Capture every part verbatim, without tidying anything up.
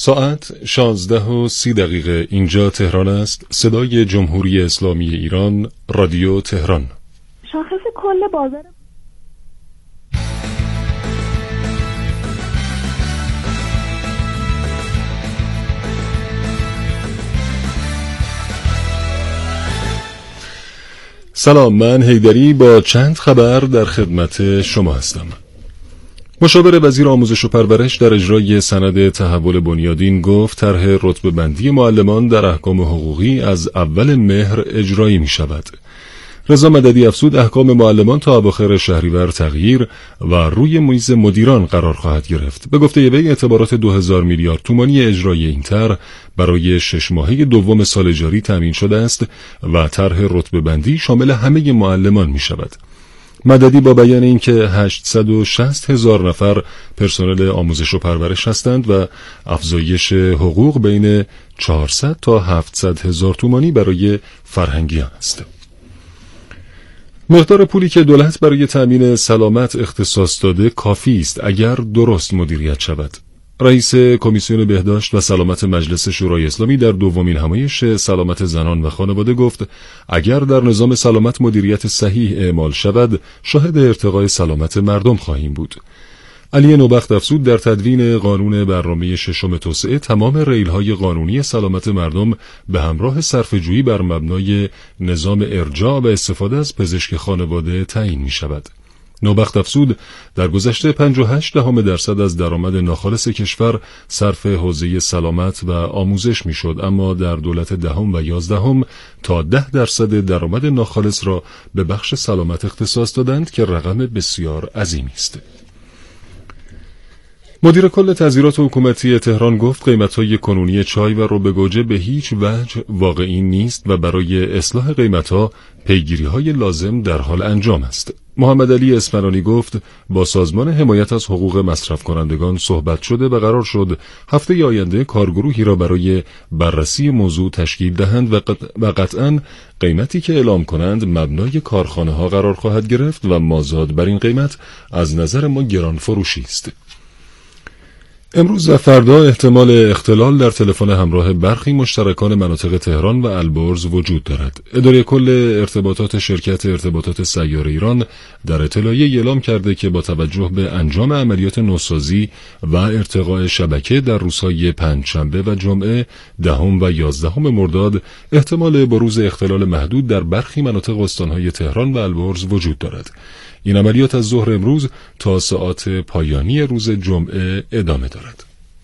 ساعت شانزده و سی دقیقه اینجا تهران است. صدای جمهوری اسلامی ایران، رادیو تهران. شاخص کل بازار سلام، من حیدری با چند خبر در خدمت شما هستم. مشاور وزیر آموزش و پرورش در اجرای سند تحول بنیادین گفت طرح رتبه بندی معلمان در احکام حقوقی از اول مهر اجرایی می شود. رضا مددی افزود احکام معلمان تا اواخر شهریور تغییر و روی میز مدیران قرار خواهد گرفت. به گفته وی اعتبارات دو هزار میلیارد تومانی اجرای این طرح برای شش ماهه دوم سال جاری تامین شده است و طرح رتبه بندی شامل همه معلمان می شود. مددی با بیان اینکه هشتصد و شصت هزار نفر پرسنل آموزش و پرورش هستند و افزایش حقوق بین چهارصد تا هفتصد هزار تومانی برای فرهنگیان است. مقدار پولی که دولت برای تأمین سلامت اختصاص داده کافی است اگر درست مدیریت شود. رئیس کمیسیون بهداشت و سلامت مجلس شورای اسلامی در دومین همایش سلامت زنان و خانواده گفت اگر در نظام سلامت مدیریت صحیح اعمال شود شاهد ارتقای سلامت مردم خواهیم بود. علی نوبخت افزود در تدوین قانون برنامه ششم توسعه تمام ریل‌های قانونی سلامت مردم به همراه صرفه‌جویی بر مبنای نظام ارجاع و استفاده از پزشک خانواده تعیین می شود. نوبخت افزود در گذشته پنجاه و هشت دهم درصد از درآمد ناخالص کشور صرف حوزه سلامت و آموزش می شد، اما در دولت دهم و یازدهم تا ده درصد درآمد ناخالص را به بخش سلامت اختصاص دادند که رقم بسیار عظیمی است. مدیر کل تظهیرات حکومتی تهران گفت قیمت‌های کنونی چای و رب گوجه به هیچ وجه واقعی نیست و برای اصلاح قیمت‌ها پیگیری‌های لازم در حال انجام است. محمد علی اسمرانی گفت با سازمان حمایت از حقوق مصرف کنندگان صحبت شده و قرار شد هفته آینده کارگروهی را برای بررسی موضوع تشکیل دهند و قطعاً قیمتی که اعلام کنند مبنای کارخانه‌ها قرار خواهد گرفت و مازاد بر این قیمت از نظر ما گران فروشی است. امروز و فردا احتمال اختلال در تلفن همراه برخی مشترکان مناطق تهران و البرز وجود دارد. اداره کل ارتباطات شرکت ارتباطات سیار ایران در اطلاعیه اعلام کرده که با توجه به انجام عملیات نوسازی و ارتقاء شبکه در روزهای پنجشنبه و جمعه دهم و یازدهم مرداد احتمال بروز اختلال محدود در برخی مناطق استانهای تهران و البرز وجود دارد. این عملیات از ظهر امروز تا ساعات پایانی روز جمعه ادامه دارد.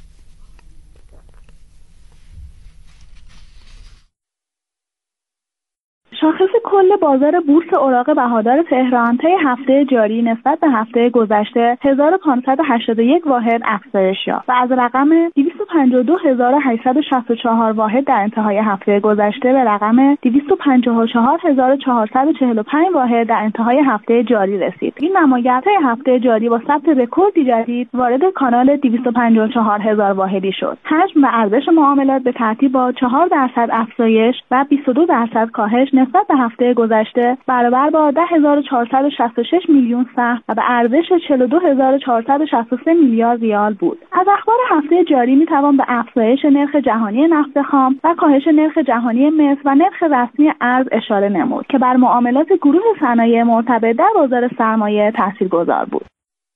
شاخص کل بازار بورس اوراق بهادار تهران طی هفته جاری نسبت به هفته گذشته هزار و پانصد و هشتاد و یک واحد افزایش یافت و از رقم دویست و پنجاه و دو هزار و هشتصد و شصت و چهار واحد در انتهای هفته گذشته به رقم دویست و پنجاه و چهار هزار و چهارصد و چهل و پنج واحد در انتهای هفته جاری رسید. این نماگر طی هفته جاری با ثبت رکوردی جدید وارد کانال دویست و پنجاه و چهار هزار واحدی شد. حجم و ارزش معاملات به ترتیب با چهار درصد افزایش و بیست و دو درصد کاهش نسبت به هفته گذشته برابر با ده هزار و چهارصد و شصت و شش میلیون سهم و به ارزش چهل و دو هزار و چهارصد و شصت و سه میلیارد ریال بود. از اخبار هفته جاری می توان به افزایش نرخ جهانی نفت خام و کاهش نرخ جهانی مس و نرخ رسمی ارز اشاره نمود که بر معاملات گروه صنایع مرتبط در بازار سرمایه تاثیرگذار بود.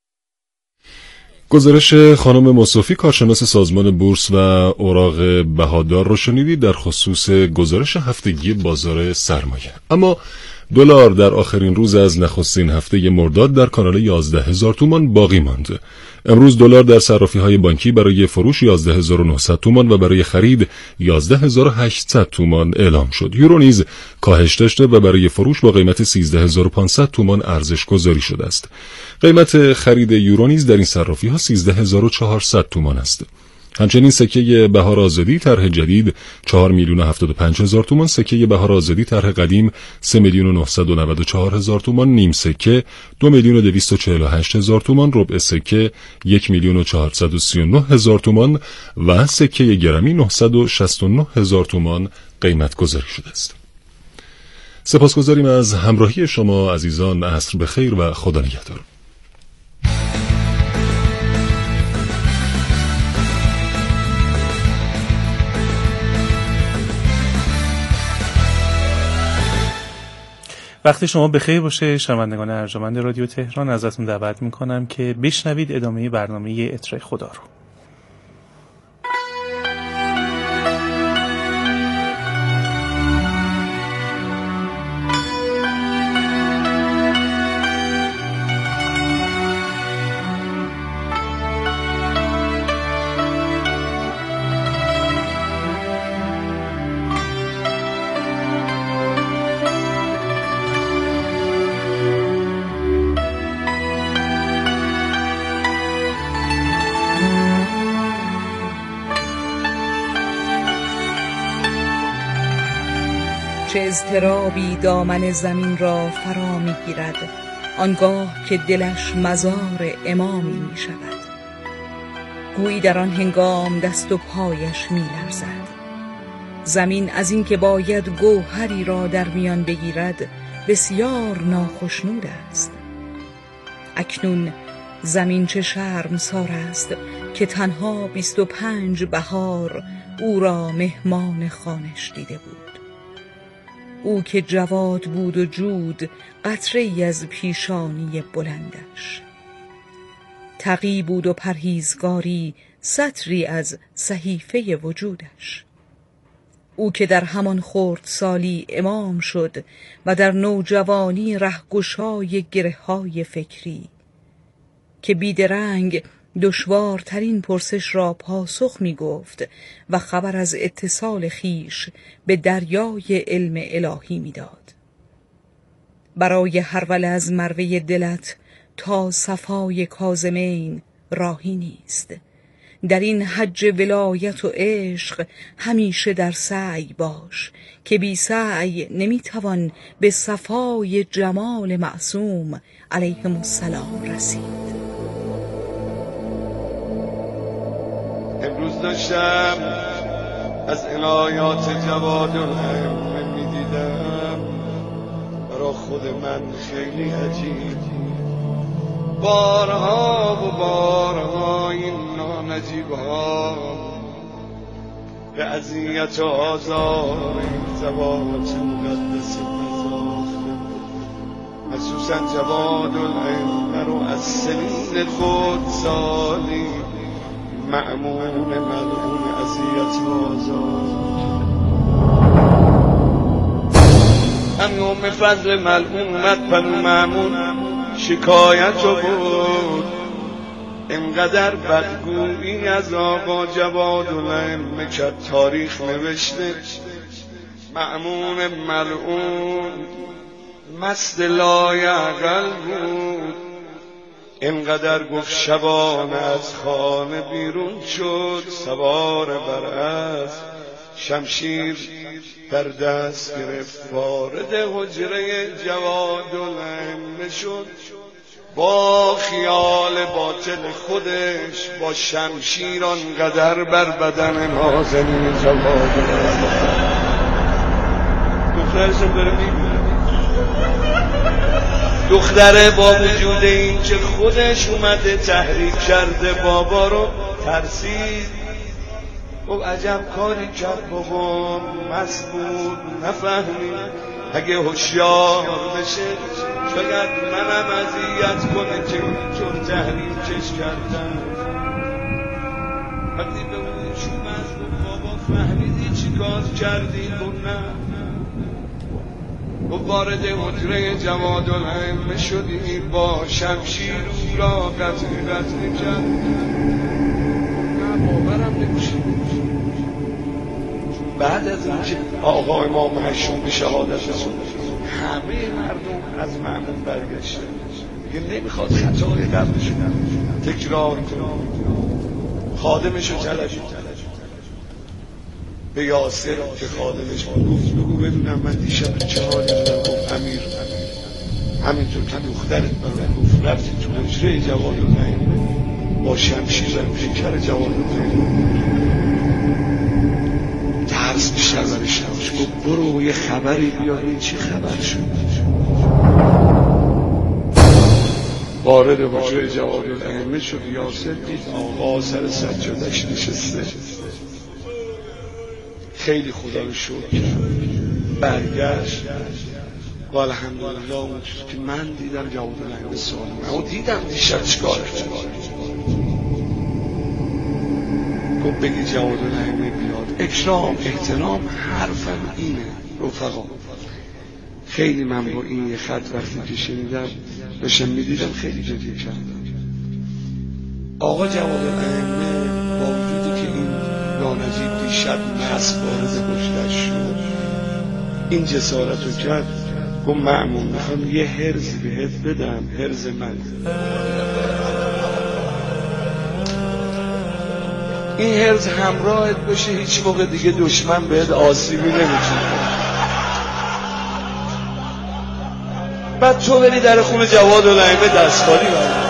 گزارش خانم مصطفی کارشناس سازمان بورس و اوراق بهادار رو شنیدید در خصوص گزارش هفتگی بازار سرمایه. اما دلار در آخرین روز از نخستین هفته مرداد در کانال یازده هزار تومان باقی ماند. امروز دلار در صرافی‌های بانکی برای فروش یازده هزار و نهصد تومان و برای خرید یازده هزار و هشتصد تومان اعلام شد. یورو نیز کاهش داشته و برای فروش با قیمت سیزده هزار و پانصد تومان ارزش گذاری شده است. قیمت خرید یورو نیز در این صرافی‌ها سیزده هزار و چهارصد تومان است. همچنین سکه بهار آزادی طرح جدید چهار میلیون و هفتاد و پنج هزار تومان، سکه بهار آزادی طرح قدیم سه میلیون و نهصد و نود و چهار هزار تومان، نیم سکه دو میلیون و دویست و چهل و هشت هزار تومان، ربع سکه یک میلیون و چهارصد و سی و نه هزار تومان و سکه گرمی نهصد و شصت و نه هزار تومان قیمت گذاری شده است. سپاسگزاریم از همراهی شما عزیزان. عصر بخیر و خدا نگهدار. وقت شما بخیر باشه شنوندگان ارجمند رادیو تهران. ازتون دعوت میکنم که بشنوید ادامه برنامه اطراء خدا رو. چه اضطرابی دامن زمین را فرا می گیرد آنگاه که دلش مزار امامی می شود. گویی در آن هنگام دست و پایش می لرزد. زمین از این که باید گوهری را در میان بگیرد بسیار ناخشنود است. اکنون زمین چه شرمسار است که تنها بیست و پنج بهار او را مهمان خانش دیده بود. او که جواد بود و جود قطره‌ای از پیشانی بلندش، تقی بود و پرهیزگاری سطری از صحیفه وجودش. او که در همان خردسالی امام شد و در نوجوانی رهگشای گره‌های فکری، که بیدرنگ دشوارترین پرسش را پاسخ می گفت و خبر از اتصال خیش به دریای علم الهی می داد. برای هرول از مروه دلت تا صفای کاظمین راهی نیست. در این حج ولایت و عشق همیشه در سعی باش که بی سعی نمی توان به صفای جمال معصوم علیهم السلام رسید. امروز داشتم از عنایات جوادالعلم می‌دیدم، برا خود من خیلی عجیب. بارها و بارها این نانجیب‌ها به اذیت و آزار این زبانت مقدس مزاخم، خصوصا جوادالعلم رو از سنین خود سالی مأمون ملعون اذیت و آزار. امنوم فضل ملعون اومد پنو مأمون شکایت رو بود، اینقدر بدگویی از آقا جوادالعلم که تاریخ نوشته. مأمون ملعون مست لایعقل بود، اینقدر گفت شبانه از خانه بیرون شد، سوار بر اسب شمشیر در دست گرفت، وارد حجره جوادالعلم شد. با خیال باطل خودش با شمشیر آنقدر بر بدن نازنین جوادالعلم دخترشم داره میبینه. دختره با وجود این که خودش اومده تحریک کرده بابا رو ترسید. او عجب کاری کرد بابا، مست بود نفهمید. اگه هوشیار بشه شاید منم اذیت کنه که اینجور تحریکش کردم. وقتی به اون شومز بود بابا فهمیدی چی کار کردی؟ بود نه. و وارد حجره جوادالعلم شدی، با شمشیر او را قطع قطع کرد. نه باورم نمیشه. بعد از اینکه آقا امام هشتم به شهادت رسید همه مردم از مأمون برگشتن، دیگه نمیخواد خطای قبلشون تکرار کنه. خادمشو طلبید به یاسر که خادمش گفت بگو بدونم من دیشب چه حالی بودم. گفت امیر همینطور که دخترت بودم گفت رفتی تو حجره جوادالعلم با شمشیر در پیکر جوادالعلم. ترس بیشتر برش نماش. گفت برو یه خبری بیار این چه خبر شد. وارد حجره جوادالعلم شد. یاسر دید آقا سر سجادش نشسته. خیلی خدا رو شکر برگشت و الحمدلله اون چیزی که من دیدم جواد الائمه سالمه. اون دیدم دیشب چیکار کرد، گفت بگی جواد الائمه بیاد. اکرام احترام حرفم اینه رفقا. خیلی من با این یه خط وقتی که شنیدم بشم میدیدم خیلی جدی کردم. آقا جواد الائمه با وجودی که این نانجیب دیشب مست بارز کشتش شد این جسارت رو کرد، گفت مأمون میخوام یه هرزی بهت بدم، هرز من این هرز همراهت بشه، هیچ موقع دیگه دشمن بهت آسیبی نمیتونه. بعد تو بری در خون جواد الائمه دستخالی بردی.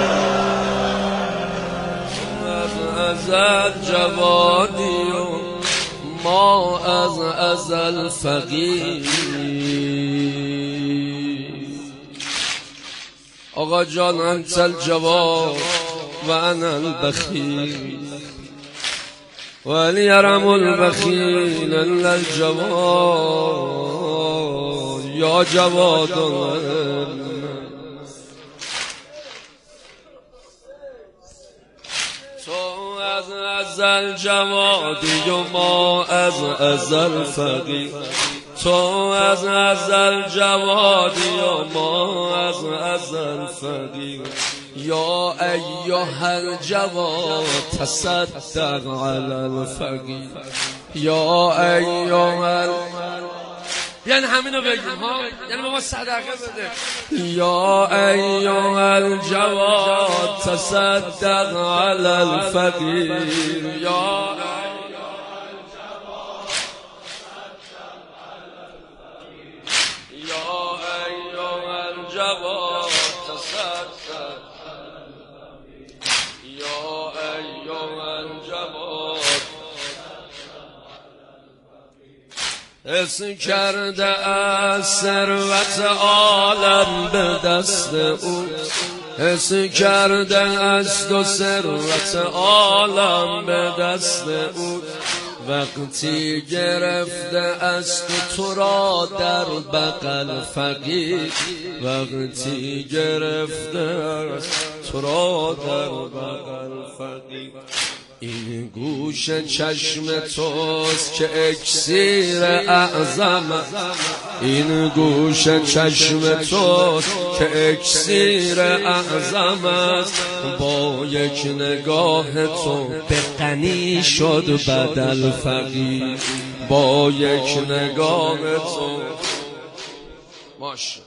ازل جوادی و ما از ازل فقیر. آقا جان انت الجواد و انا البخیل ولی یرم البخیل الا الجواد یا جواد. از ازل جوادی و ما از ازل فقیر. تو از ازل جوادی و ما از ازل فقیر. یا ایها الجواد تصدق علی الفقیر. یا ایها یعنی همینو بگیم ها، یعنی بابا صدقه بده. یا ایها الجواد تصدق علی الفقیر. یا حس کرده از ثروت عالم به دست او. حس کرده از دو ثروت عالم به دست او. وقتی گرفته از تو تو را در بغل فقیر. وقتی گرفته از تو را در بغل فقیر. این گوش چشم توست که اکسیر اعظم. این گوش چشم توست که اکسیر اعظم است. با یک نگاه تو به غنی شد بدل فقیر. با یک نگاه تو باش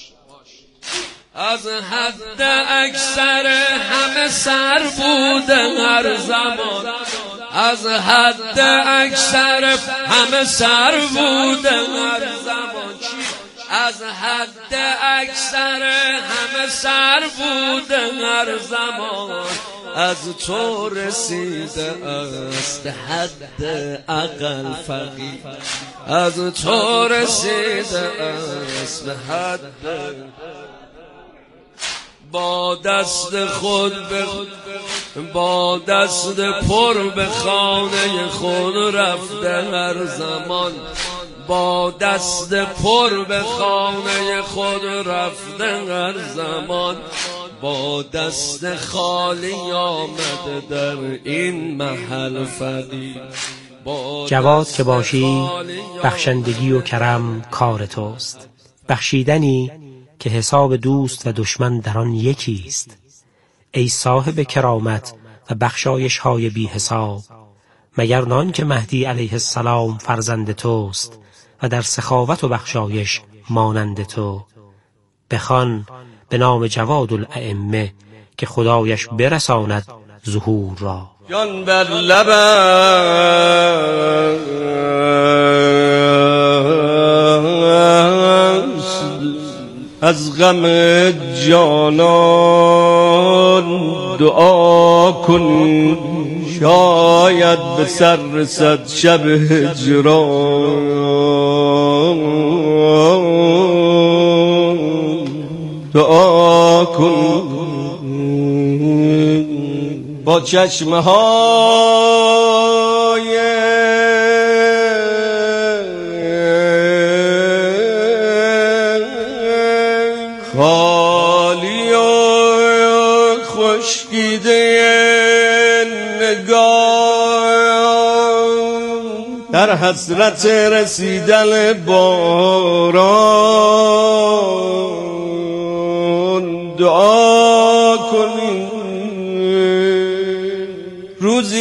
از حد اکثر همه سر بوده هر زمان. از حد اکثر همه سر بوده هر زمان. از حد اکثر همه سر بوده هر زمان. از تو رسیده است حد اقل فقیر. از تو رسیده است حد. با دست خود به با دست پر به خانه خود رفته هر زمان. با دست پر به خانه خود رفته هر زمان. با دست خالی آمده در این محل فقیر. جواد که باشی بخشندگی و کرم کار توست. بخشیدنی که حساب دوست و دشمن در آن یکی است. ای صاحب کرامت و بخشایش های بی حساب، مگر نان که مهدی علیه السلام فرزند توست و در سخاوت و بخشایش مانند تو. بخوان به نام جواد الائمه که خدایش برساند ظهور را. جان بر لبم از غم جانان دعا کن. شاید به سر رسد شب هجران. دعا کن با چشمه های در حسرت رسیدن باران دعا کنید. روزی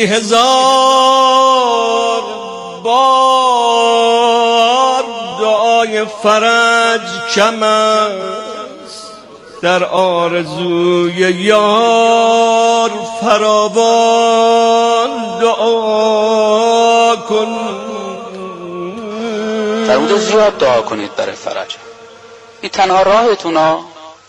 هزار بار دعای فرج کم است، در آرزوی یار فراوان دعا کن. فرموده زیاد دعا کنید برای فرج. این تنها راهتون ها.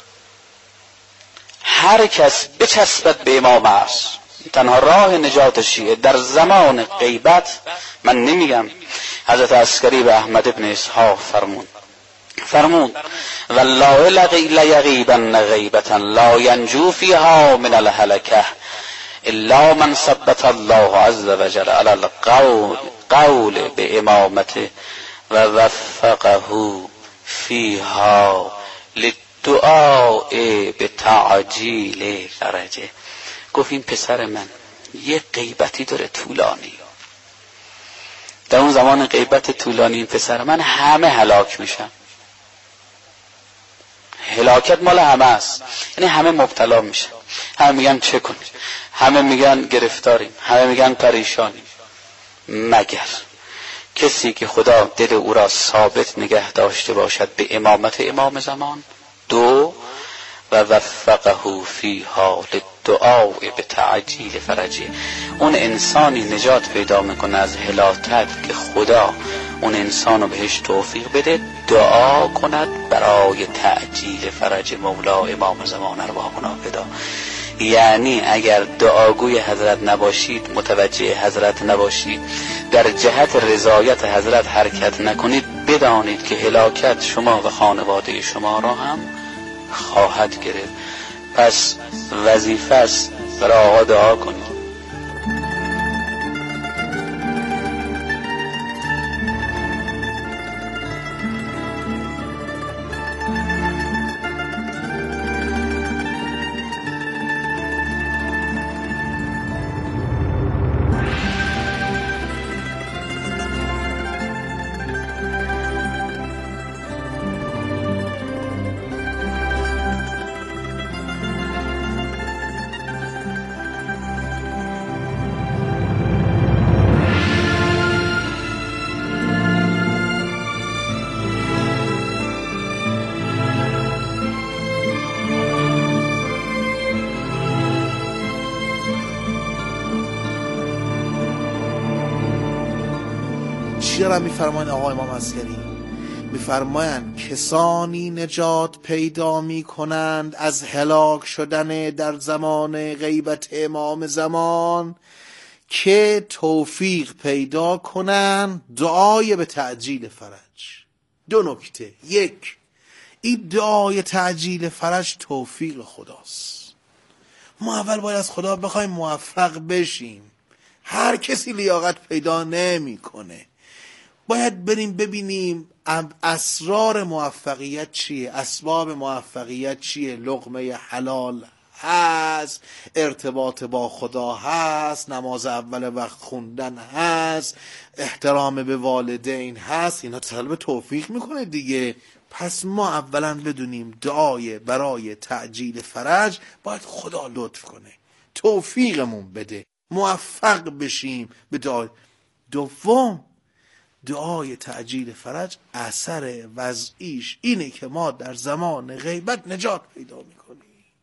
هر کس بچسبد به امام است. تنها راه نجات شیعه در زمان غیبت. من نمیگم، حضرت عسکری به احمد ابن اسحاق فرمود فرمود والله لیغیبن غیبتا لا ینجو فیها من الهلکه الا من ثبت الله عز وجل علی القول قول به امامته و وفقه فیها للدعاء به تعجیل فرجه. گفت این پسر من یه غیبتی داره طولانی، در اون زمان غیبت طولانی این پسر من همه هلاک میشن. هلاکت مال همه است، یعنی همه مبتلا میشن، همه میگن چه کنیم، همه میگن گرفتاریم، همه میگن پریشانیم، مگر کسی که خدا دل او را ثابت نگه داشته باشد به امامت امام زمان. دو و وفقه فیها للدعاء به تعجیل فرجه. اون انسانی نجات پیدا میکنه از هلاکت که خدا اون انسان رو بهش توفیق بده دعا کند برای تعجیل فرج مولا امام زمان ارواحنا فدا. یعنی اگر دعاگوی حضرت نباشید، متوجه حضرت نباشید، در جهت رضایت حضرت حرکت نکنید، بدانید که هلاکت شما و خانواده شما را هم خواهد گرفت. پس وظیفه است برای آقا دعا کنید. چرا میفرمایند آقا امام عسکری؟ میفرمایند کسانی نجات پیدا میکنند از هلاک شدن در زمان غیبت امام زمان که توفیق پیدا کنند دعای به تعجیل فرج. دو نکته. یک، این دعای تعجیل فرج توفیق خداست. ما اول باید از خدا بخوایم موفق بشیم. هر کسی لیاقت پیدا نمیکنه. باید بریم ببینیم اسرار موفقیت چیه، اسباب موفقیت چیه. لقمه حلال هست، ارتباط با خدا هست، نماز اول وقت خوندن هست، احترام به والدین هست. اینا طلب توفیق میکنه دیگه. پس ما اولا بدونیم دعای برای تعجیل فرج باید خدا لطف کنه، توفیقمون بده، موفق بشیم به دعای. دوم، دعای تعجیل فرج اثر وضعیش اینه که ما در زمان غیبت نجات پیدا میکنیم.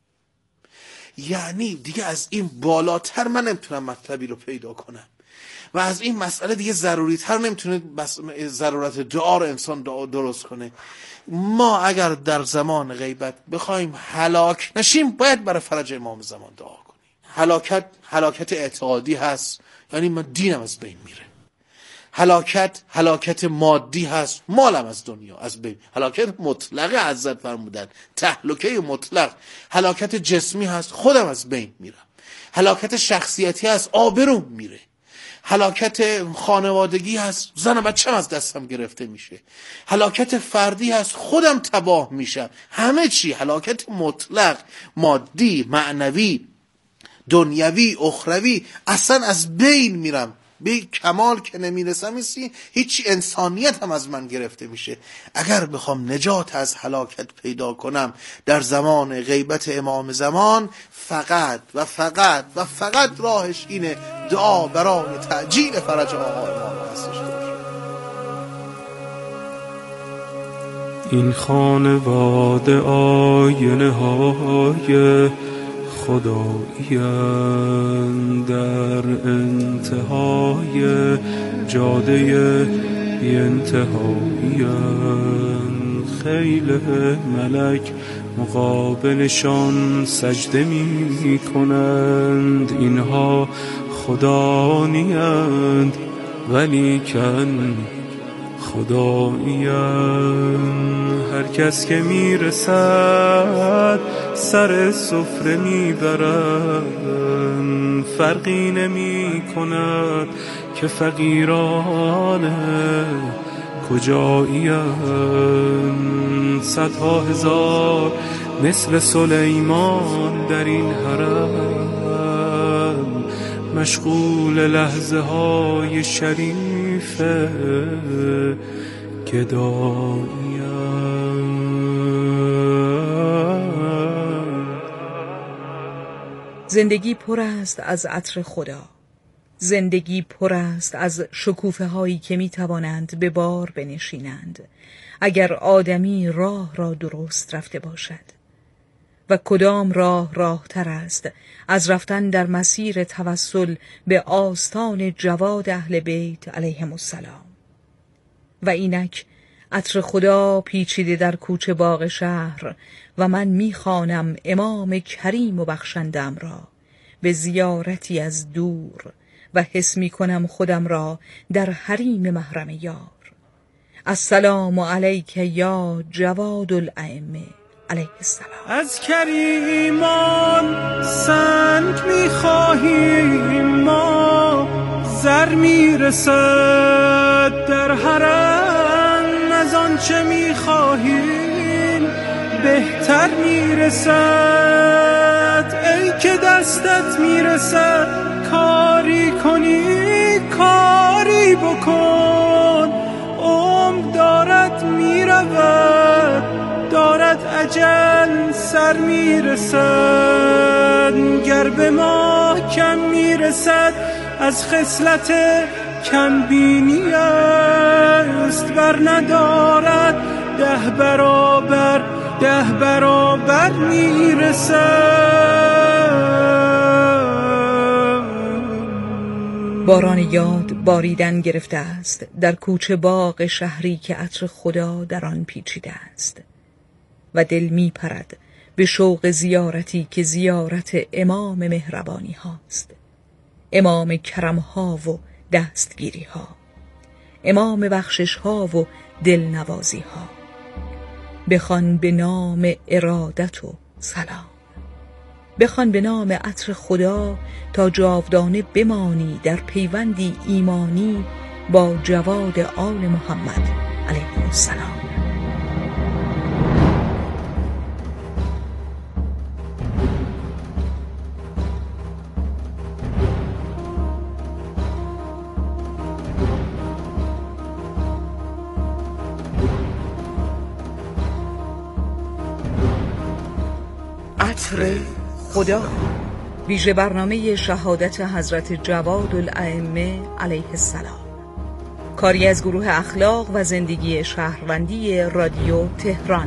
یعنی دیگه از این بالاتر من نمیتونم مطلبی رو پیدا کنم و از این مسئله دیگه ضروری تر نمیتونه بس ضرورت دعا رو انسان دعا درست کنه. ما اگر در زمان غیبت بخوایم هلاک نشیم باید برای فرج امام زمان دعا کنیم. هلاکت هلاکت اعتقادی هست، یعنی من دینم از بین میره. هلاکت هلاکت مادی هست، مالم از دنیا از بین. هلاکت مطلقه حضرت فرمودن، تهلکه مطلق. هلاکت جسمی هست، خودم از بین میرم. هلاکت شخصیتی هست، آبروم میره. هلاکت خانوادگی هست، زن و بچه‌م از دستم گرفته میشه. هلاکت فردی هست، خودم تباه میشم. همه چی هلاکت مطلق، مادی، معنوی، دنیوی، اخروی، اصلا از بین میرم. به کمال که نمیرسم ایسی هیچ انسانیت هم از من گرفته میشه. اگر بخوام نجات از هلاکت پیدا کنم در زمان غیبت امام زمان، فقط و فقط و فقط راهش اینه دعا برای تعجیل فرج آقا امام هستش. این خانواده آینه های خدایی‌اند، در انتهای جاده بی انتهایی‌اند. خیل ملک مقابلشان سجده می کنند. اینها خدا نیند ولیکن خدایی‌اند. هر کس که میرسد سر سفره میبرند. فرقی نمی کند که فقیران کجایی‌اند. صدها هزار مثل سلیمان در این حرم، مشغول لحظه های شریف گدایی‌اند. زندگی پر است از عطر خدا. زندگی پر است از شکوفه هایی که می توانند به بار بنشینند اگر آدمی راه را درست رفته باشد. و کدام راه راه تر است از رفتن در مسیر توسل به آستان جواد اهل بیت علیهم السلام. و اینک عطر خدا پیچیده در کوچه باغ شهر و من میخوانم امام کریم و بخشندم را به زیارتی از دور و حس میکنم خودم را در حریم محرم یار. السلام علیک یا جواد الائمه علیه السلام. از کریمان سنگ میخواهیم ما، زر میرسد در حرم از آنچه میخواهیم بهتر میرسد. ای که دستت میرسد کاری کنی کاری بکن، عمر دارد میرود دارد اجل سر میرسد. گر به ما کم میرسد از خصلت کم بینی است، بر ندارد ده برابر ده برابر میرسد. باران یاد باریدن گرفته است در کوچه باغ شهری که عطر خدا در آن پیچیده است و دل می پرد به شوق زیارتی که زیارت امام مهربانی هاست، امام کرم ها و دستگیری ها، امام بخشش ها و دلنوازی ها. بخوان به نام ارادت و سلام، بخوان به نام عطر خدا تا جاودانه بمانی در پیوندی ایمانی با جواد آل محمد علیه السلام. عطر خدا، ویژه برنامه شهادت حضرت جواد الائمه علیه السلام، کاری از گروه اخلاق و زندگی شهروندی رادیو تهران.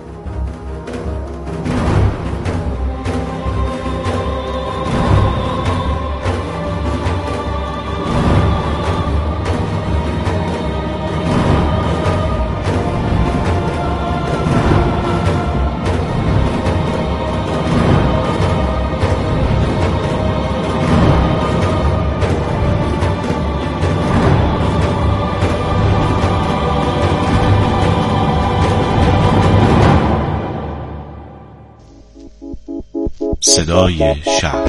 صدای شهر.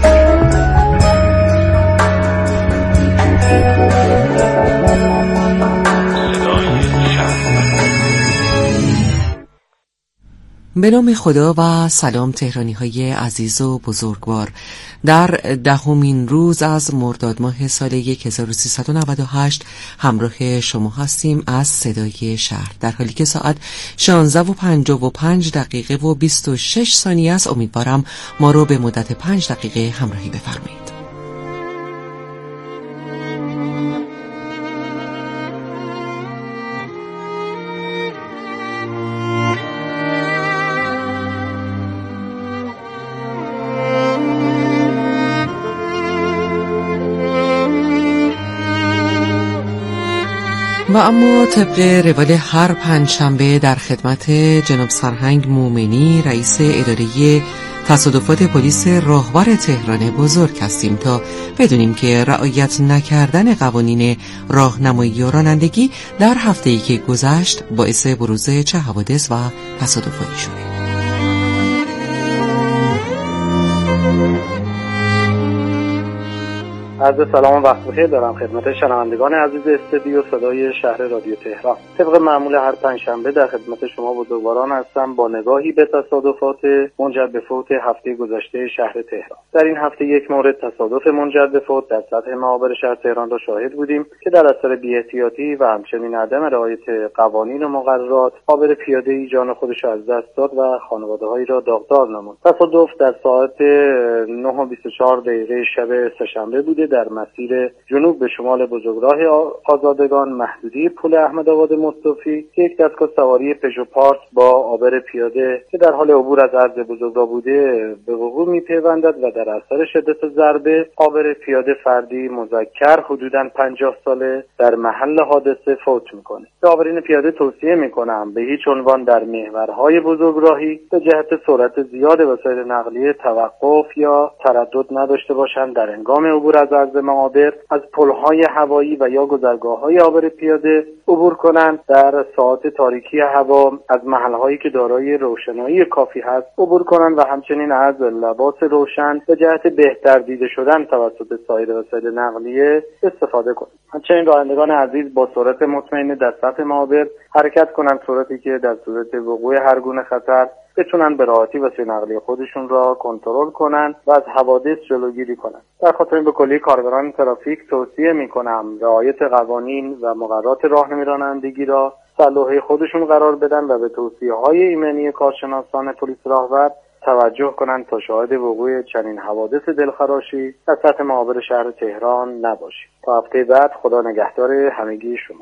به نام خدا و سلام تهرانی های عزیز و بزرگوار. در دهمین روز از مرداد ماه سال هزار و سیصد و نود و هشت همراه شما هستیم از صدای شهر، در حالی که ساعت شانزده و پنجاه و پنج دقیقه و بیست و شش ثانیه است. امیدوارم ما رو به مدت پنج دقیقه همراهی بفرمایید. و اما طبق روال هر پنجشنبه در خدمت جناب سرهنگ مومنی، رئیس اداره تصادفات پلیس راهور تهران بزرگ هستیم تا بدونیم که رعایت نکردن قوانین راهنمایی و رانندگی در هفته‌ای که گذشت باعث بروز چه حوادث و تصادفاتی شده. عرض سلام و وقت بخیر دارم خدمت شنوندگان عزیز استودیو صدای شهر رادیو تهران. طبق معمول هر پنجشنبه در خدمت شما بزرگواران هستم با نگاهی به تصادفات منجر به فوت هفته گذشته شهر تهران. در این هفته یک مورد تصادف منجر به فوت در سطح معابر شهر تهران را شاهد بودیم که در اثر بی‌احتیاطی و همچنین عدم رعایت قوانین و مقررات عابر پیاده‌ای جان خودش را از دست داد و خانواده‌هایی را داغدار نمود. تصادف در ساعت نه و بیست و چهار دقیقه شب سه‌شنبه بوده در مسیر جنوب به شمال بزرگراه آزادگان محدودی پل احمدآباد مصطفی که یک دستگاه سواری پژو پارس با عابر پیاده که در حال عبور از عرض بزرگراه بوده به وقوع می‌پیوندد و در اثر شدت ضربه عابر پیاده فردی مذکر حدوداً پنجاه ساله در محل حادثه فوت می‌کنه. به عابرین پیاده توصیه می‌کنم به هیچ عنوان در محورهای بزرگراهی به جهت سرعت زیاد وسایل نقلیه توقف یا تردد نداشته باشند. در هنگام عبور از عرض معابر از پل‌های هوایی و یا گذرگاه‌های عابر پیاده عبور کنند. در ساعات تاریکی هوا از محل‌هایی که دارای روشنایی کافی هست عبور کنند و همچنین از لباس روشن به جهت بهتر دیده شدن توسط سایر وسایل نقلیه استفاده کنند. همچنین رانندگان عزیز با سرعت مطمئن در سطح معابر حرکت کنند، سرعتی که در صورت وقوع هر گونه خطر بتونن به راحتی وسایل نقلیه خودشون را کنترل کنن و از حوادث جلوگیری کنن. در خاطر این به کلی کارگران ترافیک توصیه میکنم رعایت قوانین و مقررات راهنمایی رانندگی را سلوحه خودشون قرار بدن و به توصیه‌های ایمنی کارشناسان پلیس راهور توجه کنند تا شاهد وقوع چنین حوادث دلخراشی در سطح معابر شهر تهران نباشید. تا هفته بعد خدا نگهدار همگی شما.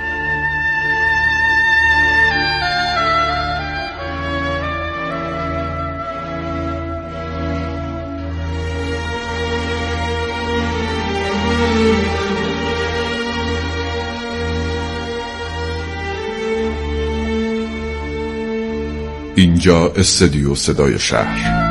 اینجا استودیو صدای شهر.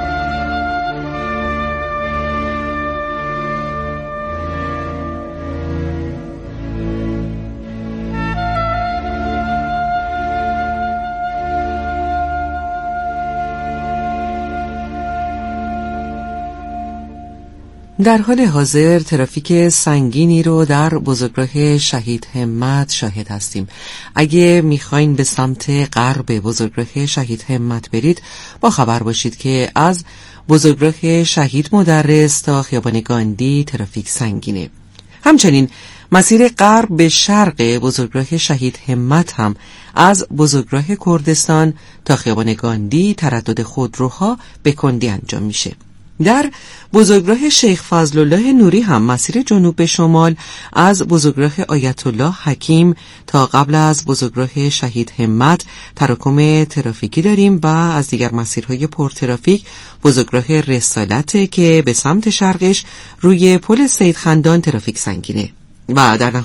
در حال حاضر ترافیک سنگینی رو در بزرگراه شهید همت شاهد هستیم. اگه میخواین به سمت غرب بزرگراه شهید همت برید با خبر باشید که از بزرگراه شهید مدرس تا خیابان گاندی ترافیک سنگینه. همچنین مسیر غرب به شرق بزرگراه شهید همت هم از بزرگراه کردستان تا خیابان گاندی تردد خودروها به کندی انجام میشه. در بزرگراه شیخ فضلالله نوری هم مسیر جنوب به شمال از بزرگراه آیت الله حکیم تا قبل از بزرگراه شهید همت تراکم ترافیکی داریم و از دیگر مسیرهای پرترافیک بزرگراه رسالت که به سمت شرقش روی پل سید خندان ترافیک سنگینه و در